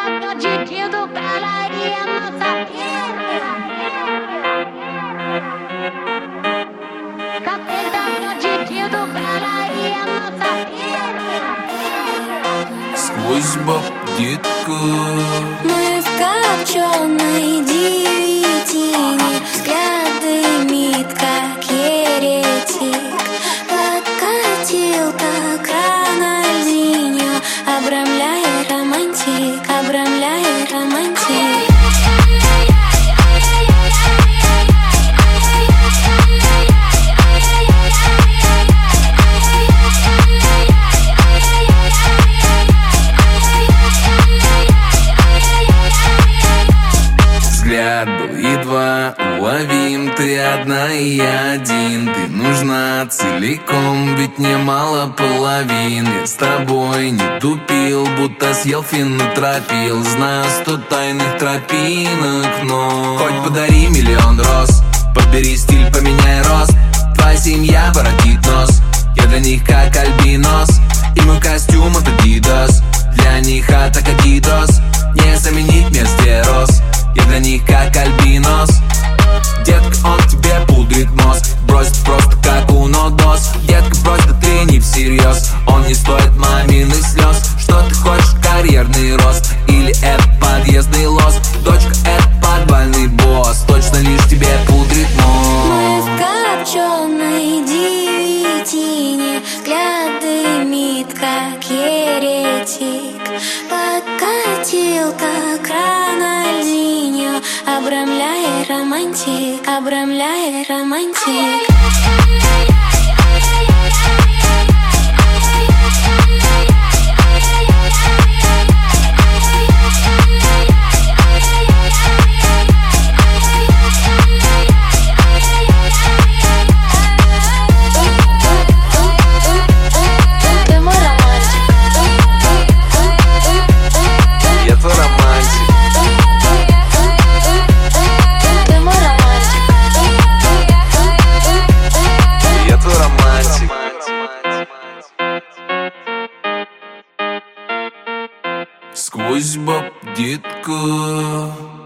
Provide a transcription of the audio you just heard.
Сквозь баб, детка. Мы в копченой девятине, взгляд дымит, как еретик. Подкатил, как Рональдиньо, обрамляя романтик, обрамляя романтик. Взгляд был едва уловим, ты одна и я один. Ты нужна целиком, ведь мне мало половин. Я с тобой не тупил, будто съел фенотропил. Знаю 100 тайных тропинок, но хоть подари миллион роз, подбери стиль, поменяй рост. Твоя семья воротит нос, я для них как альбинос. И мой костюм от Adidas, для них атака Дидос. Не заменить вместе роз, я для них как альбинос. Детка, он тебе пудрит мозг, бросит просто как унодос. Детка, брось, да ты не всерьез, он не стоит маминых слез. Что ты хочешь, карьерный рост или это подъездный лос? Дочка, это подвальный босс, точно лишь тебе пудрит мозг. Мы в копченой девятине, взгляд дымит, как еретик. Подкатил, как Рональдиньо, обрамляя романтик, обрамляя романтик. Сквозь баб, детка.